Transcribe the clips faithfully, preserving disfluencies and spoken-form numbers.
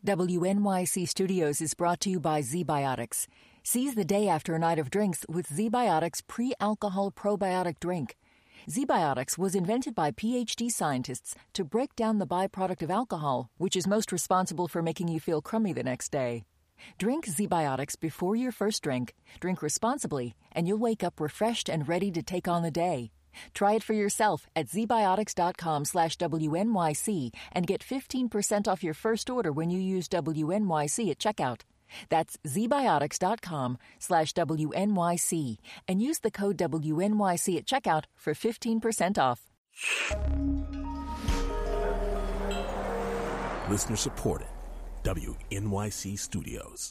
W N Y C Studios is brought to you by ZBiotics. Seize the day after a night of drinks with ZBiotics pre-alcohol probiotic drink. ZBiotics was invented by P H D scientists to break down the byproduct of alcohol, which is most responsible for making you feel crummy the next day. Drink ZBiotics before your first drink, drink responsibly, and you'll wake up refreshed and ready to take on the day. Try it for yourself at zbiotics.com slash WNYC and get fifteen percent off your first order when you use W N Y C at checkout. That's zbiotics.com slash WNYC and use the code W N Y C at checkout for fifteen percent off. Listener supported. W N Y C Studios.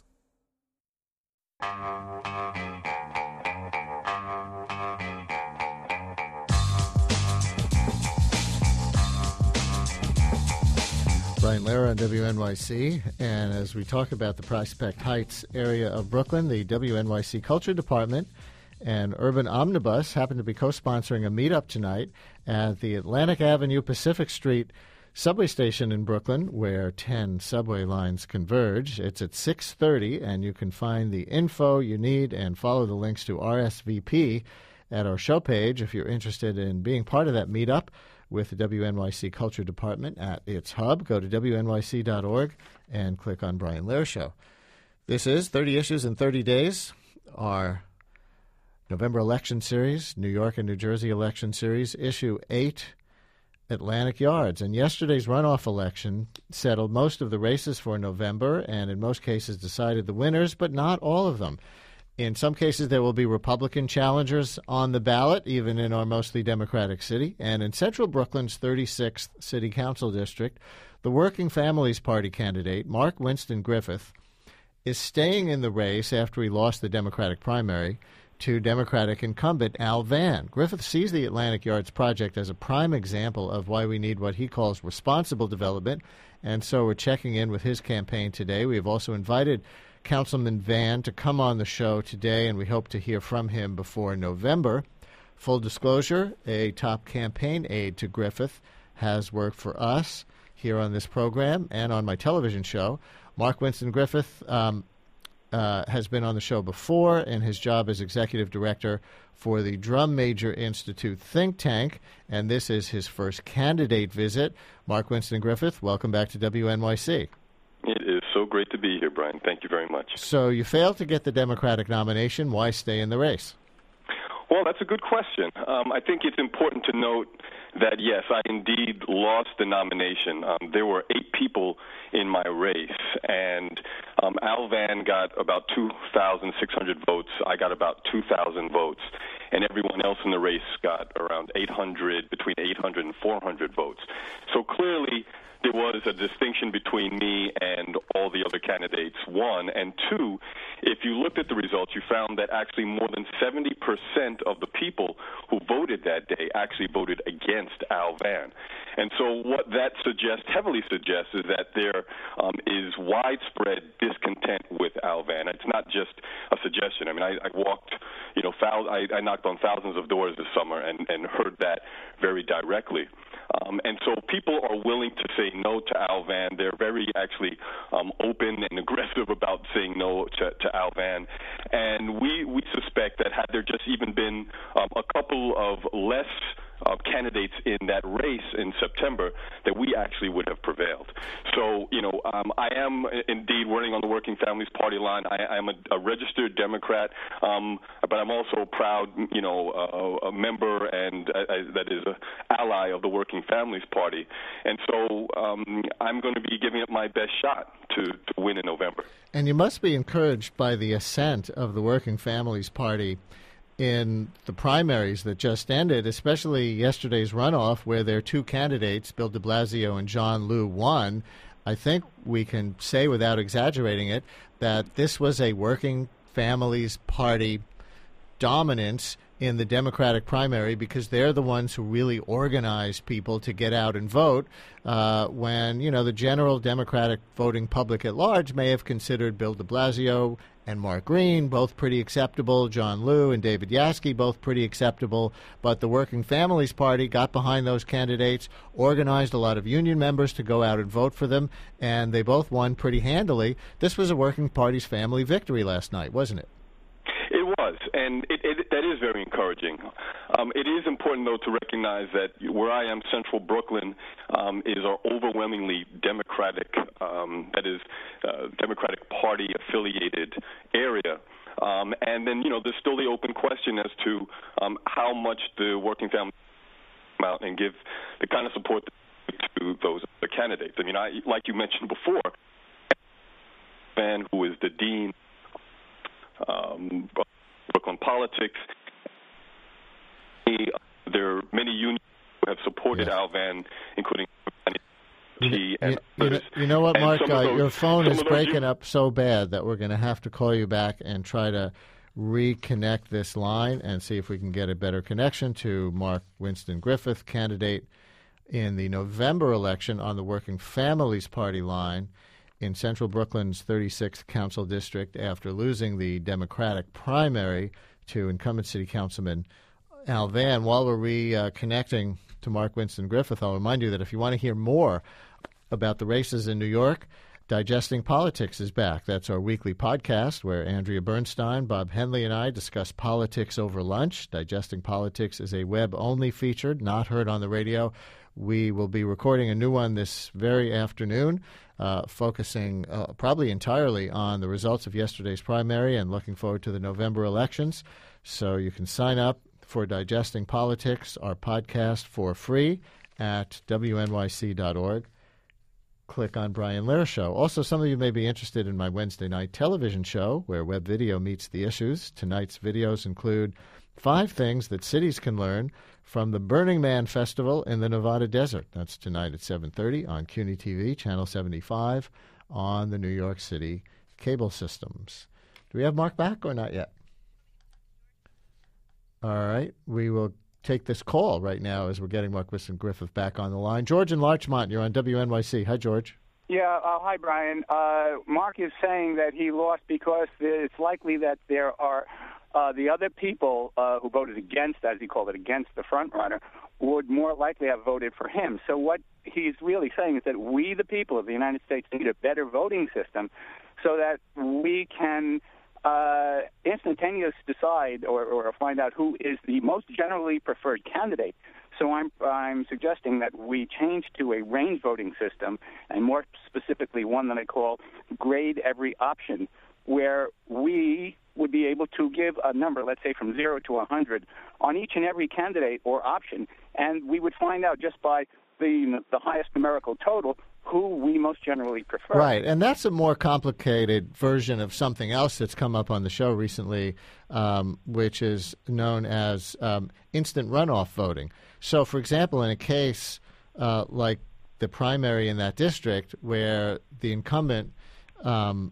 Brian Lehrer on W N Y C, and as we talk about the Prospect Heights area of Brooklyn, the W N Y C Culture Department and Urban Omnibus happen to be co-sponsoring a meetup tonight at the Atlantic Avenue Pacific Street subway station in Brooklyn, where ten subway lines converge. It's at six thirty, and you can find the info you need and follow the links to R S V P at our show page if you're interested in being part of that meetup with the W N Y C Culture Department at its hub. Go to W N Y C dot org and click on Brian Lehrer Show. This is thirty Issues in thirty Days, our November election series, New York and New Jersey election series, issue eight, Atlantic Yards. And yesterday's runoff election settled most of the races for November and in most cases decided the winners, but not all of them. In some cases, there will be Republican challengers on the ballot, even in our mostly Democratic city. And in central Brooklyn's thirty-sixth City Council District, the Working Families Party candidate, Mark Winston Griffith, is staying in the race after he lost the Democratic primary to Democratic incumbent Al Vann. Griffith sees the Atlantic Yards project as a prime example of why we need what he calls responsible development, and so we're checking in with his campaign today. We have also invited Councilman Vann to come on the show today, and we hope to hear from him before November. Full disclosure, a top campaign aide to Griffith has worked for us here on this program and on my television show. Mark Winston Griffith um, uh, has been on the show before in his job as executive director for the Drum Major Institute think tank, and this is his first candidate visit. Mark Winston Griffith, welcome back to W N Y C. It is so great to be here, Brian. Thank you very much. So you failed to get the Democratic nomination. Why stay in the race? Well, that's a good question. Um, I think it's important to note that, yes, I indeed lost the nomination. Um, there were eight people in my race, and um, Al Vann got about two thousand six hundred votes. I got about two thousand votes, and everyone else in the race got around eight hundred, between eight hundred and four hundred votes. So clearly, there was a distinction between me and all the other candidates, one. And two, if you looked at the results, you found that actually more than seventy percent of the people who voted that day actually voted against Al Vann. And so what that suggests, heavily suggests, is that there um, is widespread discontent with Al Vann. It's not just a suggestion. I mean, I, I walked, you know, thou- I, I knocked on thousands of doors this summer and, and heard that very directly. Um, and so people are willing to say no to Al Vann. They're very actually um, open and aggressive about saying no to, to Al Vann. And we, we suspect that had there just even been um, a couple of less uh, candidates in that race in September, that we actually would have prevailed. So, you know, um, I am indeed running on the Working Families Party line. I am a, a registered Democrat, um, but I'm also proud, you know, a, a member and uh, that is an ally of the Working Families Party. And so um, I'm going to be giving it my best shot to, to win in November. And you must be encouraged by the ascent of the Working Families Party in the primaries that just ended, especially yesterday's runoff where their two candidates, Bill de Blasio and John Liu, won. I think we can say without exaggerating it that this was a Working Families Party dominance in the Democratic primary because they're the ones who really organized people to get out and vote uh, when, you know, the general Democratic voting public at large may have considered Bill de Blasio and Mark Green, both pretty acceptable. John Liu and David Yaski, both pretty acceptable. But the Working Families Party got behind those candidates, organized a lot of union members to go out and vote for them, and they both won pretty handily. This was a Working Party's family victory last night, wasn't it? It was, and it, it, that is very encouraging. Um, it is important, though, to recognize that where I am, Central Brooklyn, um, is our overwhelmingly Democratic, um, that is, uh, Democratic Party-affiliated area. Um, and then, you know, there's still the open question as to um, how much the Working Families come out and give the kind of support to those other candidates. I mean, I, like you mentioned before, Van, who is the dean Um, Brooklyn politics. There are many unions who have supported yes. Al Van, including you, he you, and you, know, you know what, Mark? Uh, those, your phone is breaking you, up so bad that we're going to have to call you back and try to reconnect this line and see if we can get a better connection to Mark Winston Griffith, candidate in the November election on the Working Families Party line in Central Brooklyn's thirty-sixth Council District after losing the Democratic primary to incumbent City Councilman Al Van. While we're reconnecting to Mark Winston Griffith, I'll remind you that if you want to hear more about the races in New York, Digesting Politics is back. That's our weekly podcast where Andrea Bernstein, Bob Henley, and I discuss politics over lunch. Digesting Politics is a web-only feature, not heard on the radio. We will be recording a new one this very afternoon, uh, focusing uh, probably entirely on the results of yesterday's primary and looking forward to the November elections. So you can sign up for Digesting Politics, our podcast, for free at W N Y C dot org. Click on Brian Lehrer Show. Also, some of you may be interested in my Wednesday night television show where web video meets the issues. Tonight's videos include five things that cities can learn from the Burning Man Festival in the Nevada desert. That's tonight at seven thirty on C U N Y T V, Channel seventy-five, on the New York City cable systems. Do we have Mark back or not yet? All right. We will take this call right now as we're getting Mark Winston Griffith back on the line. George in Larchmont, you're on W N Y C. Hi, George. Yeah, uh, hi, Brian. Uh, Mark is saying that he lost because it's likely that there are uh, the other people uh, who voted against, as he called it, against the front runner, would more likely have voted for him. So what he's really saying is that we, the people of the United States, need a better voting system so that we can uh, instantaneously decide or, or find out who is the most generally preferred candidate. So I'm I'm suggesting that we change to a range voting system, and more specifically one that I call grade every option, where we would be able to give a number, let's say from zero to one hundred, on each and every candidate or option, and we would find out just by the the highest numerical total who we most generally prefer. Right, and that's a more complicated version of something else that's come up on the show recently, um, which is known as um, instant runoff voting. So, for example, in a case uh, like the primary in that district where the incumbent um,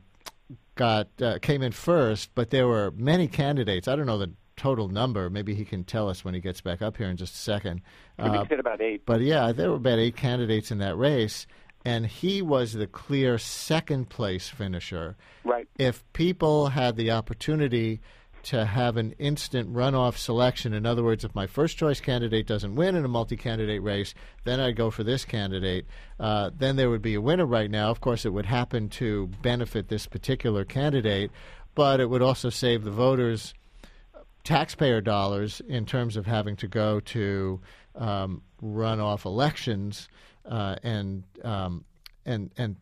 got uh, came in first, but there were many candidates. I don't know the total number. Maybe he can tell us when he gets back up here in just a second. Uh, he said about eight. But, yeah, there were about eight candidates in that race, and he was the clear second-place finisher. Right. If people had the opportunity to have an instant runoff selection, in other words, if my first-choice candidate doesn't win in a multi-candidate race, then I'd go for this candidate. Uh, then there would be a winner right now. Of course, it would happen to benefit this particular candidate, but it would also save the voters taxpayer dollars in terms of having to go to um, runoff elections uh, and um, and and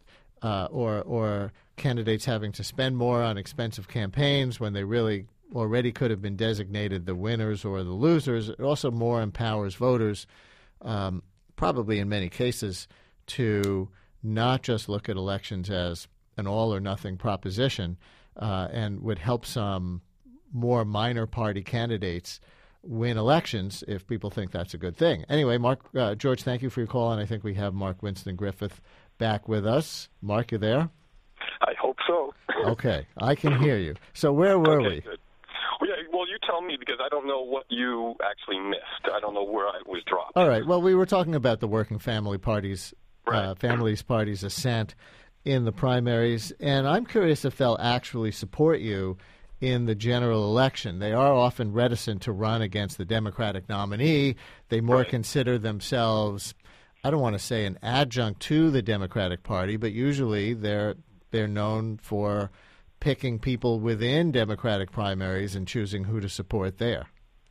uh, or or candidates having to spend more on expensive campaigns when they really already could have been designated the winners or the losers. It also more empowers voters, um, probably in many cases, to not just look at elections as an all-or-nothing proposition, uh, and would help some more minor party candidates win elections if people think that's a good thing. Anyway, Mark, uh, George, thank you for your call, and I think we have Mark Winston Griffith back with us. Mark, you there? I hope so. Okay, I can hear you. So where were okay, we? Good. Well, yeah, well, you tell me because I don't know what you actually missed. I don't know where I was dropped. All right. Well, we were talking about the Working Family Party's right. uh, Families Party's ascent in the primaries, and I'm curious if they'll actually support you in the general election. They are often reticent to run against the Democratic nominee. They more Right. consider themselves, I don't want to say an adjunct to the Democratic Party, but usually they're they're known for picking people within Democratic primaries and choosing who to support there.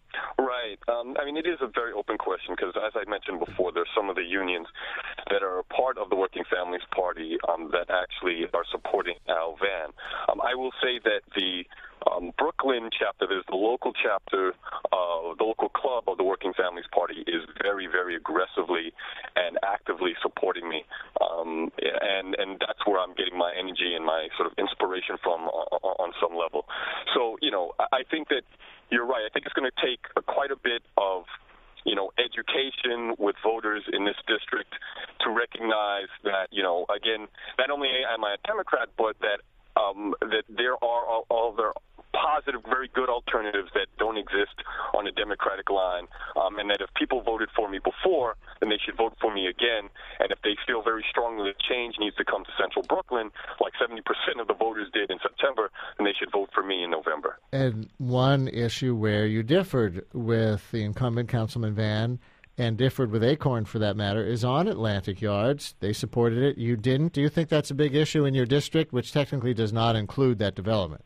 Right. Um, I mean, it is a very open question because, as I mentioned before, there's some of the unions that are a part of the Working Families Party um, that actually are supporting Al Vann. Um, I will say that the um, Brooklyn chapter, there's the local chapter, uh, the local club of the Working Families Party is very, very aggressively and actively supporting me. Um, and, and that's where I'm getting my energy and my sort of inspiration from on, on some level. So, you know, I think that you're right. I think it's going to take quite a bit of, you know, education with voters in this district to recognize that, you know, again, not only am I a Democrat, but that um, that there are all, all their positive, very good alternatives that don't exist on a Democratic line, um, and that if people voted for me before, then they should vote for me again. And if they feel very strongly that change needs to come to Central Brooklyn, like seventy percent of the voters did in September, then they should vote for me in November. And one issue where you differed with the incumbent Councilman Vann, and differed with Acorn for that matter, is on Atlantic Yards. They supported it. You didn't. Do you think that's a big issue in your district, which technically does not include that development?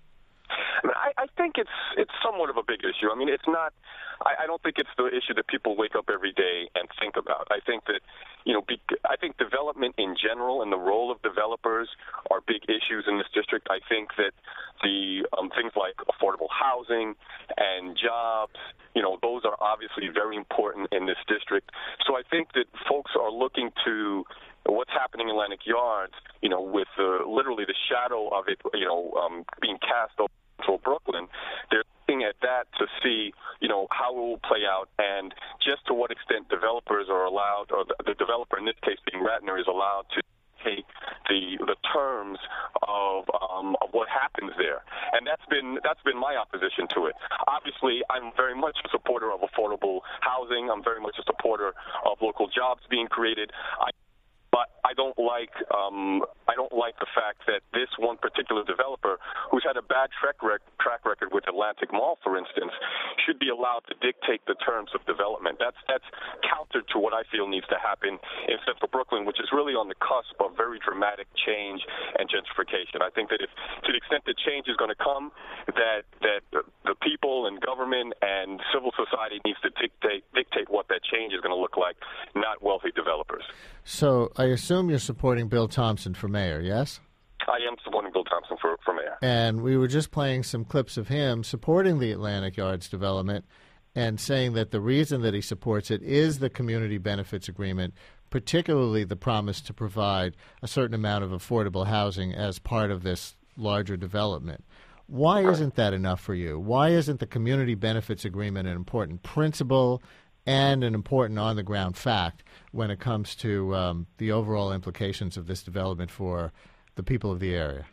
I mean, I, I think it's it's somewhat of a big issue. I mean, it's not. I, I don't think it's the issue that people wake up every day and think about. I think that, you know, be, I think development in general and the role of developers are big issues in this district. I think that the um, things like affordable housing and jobs, you know, those are obviously very important in this district. So I think that folks are looking to what's happening in Atlantic Yards, you know, with uh, literally the shadow of it, you know, um, being cast over Central Brooklyn. They're looking at that to see, you know, how it will play out and just to what extent developers are allowed, or the, the developer in this case being Ratner, is allowed to take the the terms of um, of what happens there, and that's been that's been my opposition to it. Obviously, I'm very much a supporter of affordable housing. I'm very much a supporter of local jobs being created. I But I don't like um, I don't like the fact that this one particular developer, who's had a bad track rec- track record with Atlantic Mall, for instance, should be allowed to dictate the terms of development. That's that's counter to what I feel needs to happen in Central Brooklyn, which is really on the cusp of very dramatic change and gentrification. I think that if, to the extent that change is going to come, that that the people and government and civil society needs to dictate dictate what that change is going to look like, not wealthy developers. So I assume you're supporting Bill Thompson for mayor, yes? I am supporting Bill Thompson for, for mayor. And we were just playing some clips of him supporting the Atlantic Yards development and saying that the reason that he supports it is the community benefits agreement, particularly the promise to provide a certain amount of affordable housing as part of this larger development. Why isn't that enough for you? Why isn't the community benefits agreement an important principle and an important on-the-ground fact when it comes to um, the overall implications of this development for the people of the area?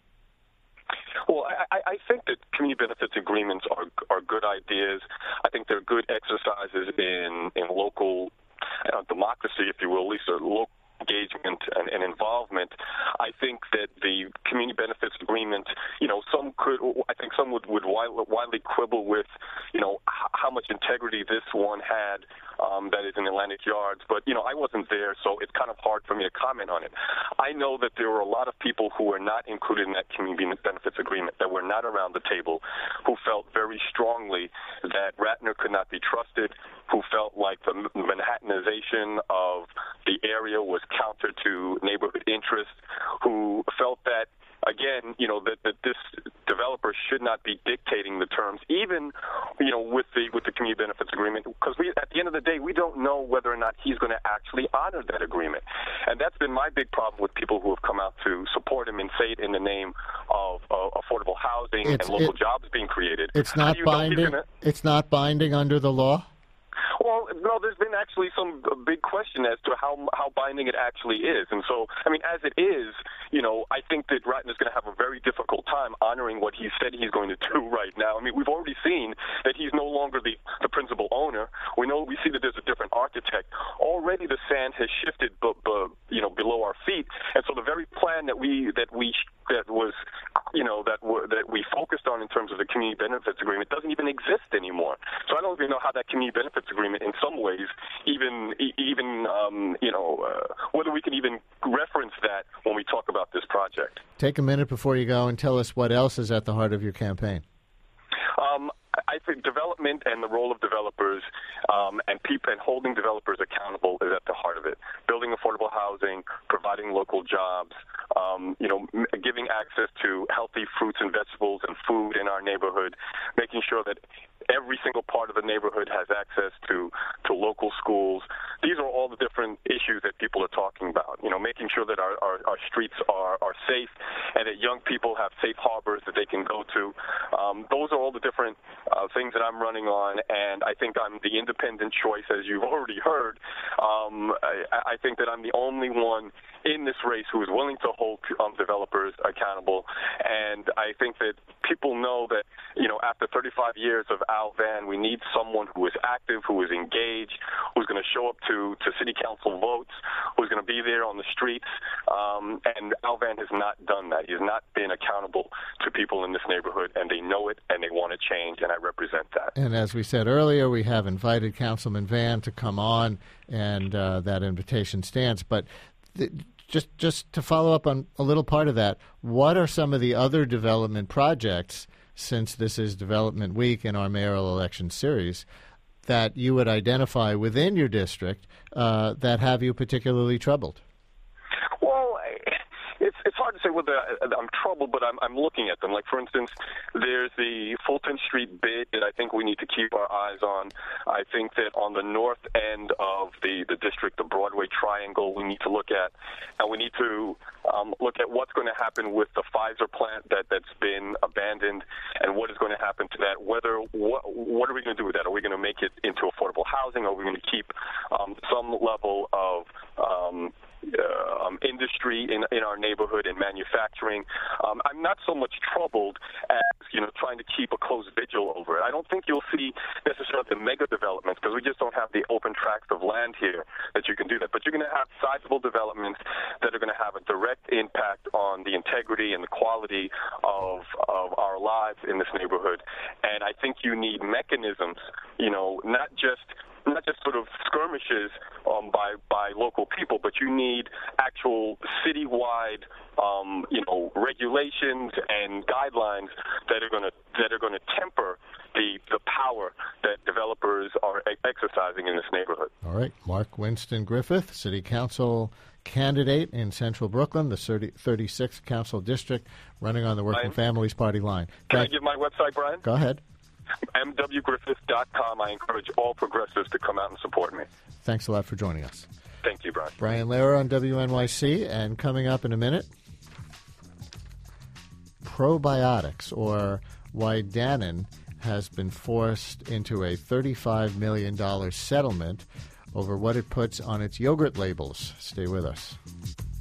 Well, I, I think that community benefits agreements are are good ideas. I think they're good exercises in, in local uh, democracy, if you will, at least a local engagement and, and involvement. I think that the community benefits agreement, you know, some could, I think some would, would widely, widely quibble with, you know, h- how much integrity this one had um, that is in Atlantic Yards. But, you know, I wasn't there, so it's kind of hard for me to comment on it. I know that there were a lot of people who were not included in that community benefits agreement, that were not around the table, who felt very strongly that Ratner could not be trusted, who felt like the Manhattanization of the area was counter to neighborhood interest, who felt that, again, you know, that, that this developer should not be dictating the terms, even, you know, with the with the community benefits agreement, because we, at the end of the day, we don't know whether or not he's going to actually honor that agreement. And that's been my big problem with people who have come out to support him and say it in the name of uh, affordable housing It's, and local it, jobs being created. It's not binding. Gonna... It's not binding under the law? Well, no, there's been actually some big question as to how how binding it actually is. And so, I mean, as it is, you know, I think that Ratner's going to have a very difficult time honoring what he said he's going to do right now. I mean, we've already seen that he's no longer the, the principal owner. We know, we see that there's a different architect. Already the sand has shifted, b- b- you know, below our feet. And so the very plan that we that we that was, you know, that w- that we focused on in terms of the community benefits agreement doesn't even exist anymore. So I don't even know how that community benefits agreement, in some ways, even even um, you know, uh, whether we can even reference that when we talk about this project. Take a minute before you go and tell us what else is at the heart of your campaign. Um, I think development and the role of developers um, and people and holding developers accountable is at the heart of it. Building affordable housing, providing local jobs, um, you know, m- giving access to healthy fruits and vegetables and food in our neighborhood, making sure that every single part of the neighborhood has access to, to local schools. These are all the different issues that people are talking about. You know, making sure that our, our, our streets are, are safe and that young people have safe harbors that they can go to. Um, those are all the different uh, things that I'm running on, and I think I'm the independent choice, as you've already heard. Um, I, I think that I'm the only one in this race who is willing to hold um, developers accountable, and I think that people know that, you know, after thirty-five years of Al Vann, we need someone who is active, who is engaged, who's going to show up to, to city council votes, who's going to be there on the streets, um, and Al Vann has not done that. He has not been accountable to people in this neighborhood, and they know it, and they want to change, and I represent that. And as we said earlier, we have invited Councilman Vann to come on, and uh, that invitation stands. But th- just just to follow up on a little part of that, what are some of the other development projects, since this is Development Week in our mayoral election series, that you would identify within your district uh, that have you particularly troubled? Well, it's it's hard to say whether I'm troubled, but I'm I'm looking at them. Like, for instance, there's the Fulton Street bid that I think we need to keep our eyes on. I think that on the north end of the, the district, the Broadway Triangle, we need to look at, and we need to um, look at what's going to happen with the Pfizer plant that, that's been abandoned, and what is going to happen to that. Whether what what are we going to do with that? Are we going to make it into affordable housing? Or are we going to keep um, some level of um, Uh, um, industry in in our neighborhood and manufacturing? Um, I'm not so much troubled as, you know, trying to keep a close vigil over it. I don't think you'll see necessarily the mega developments, because we just don't have the open tracts of land here that you can do that. But you're going to have sizable developments that are going to have a direct impact on the integrity and the quality of of our lives in this neighborhood. And I think you need mechanisms, you know, not just not just sort of skirmishes um, by by local people, but you need actual citywide, um, you know, regulations and guidelines that are going to that are going to temper the the power that developers are exercising in this neighborhood. All right, Mark Winston Griffith, City Council candidate in Central Brooklyn, the thirty-sixth Council District, running on the Working Brian, Families Party line. Can Thank- I give my website, Brian? Go ahead. M W Griffith dot com. I encourage all progressives to come out and support me. Thanks a lot for joining us. Thank you, Brian. Brian Lehrer on W N Y C, and coming up in a minute, probiotics, or why Dannon has been forced into a thirty-five million dollars settlement over what it puts on its yogurt labels. Stay with us.